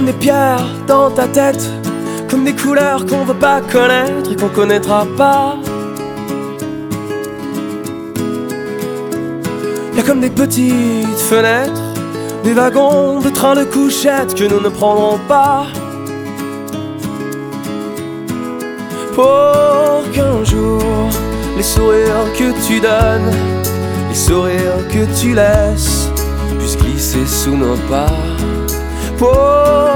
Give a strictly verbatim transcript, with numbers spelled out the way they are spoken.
des pierres dans ta tête, comme des couleurs qu'on veut pas connaître et qu'on connaîtra pas. Y'a comme des petites fenêtres, des wagons de trains de couchettes que nous ne prendrons pas, pour qu'un jour les sourires que tu donnes, les sourires que tu laisses, puissent glisser sous nos pas. Pour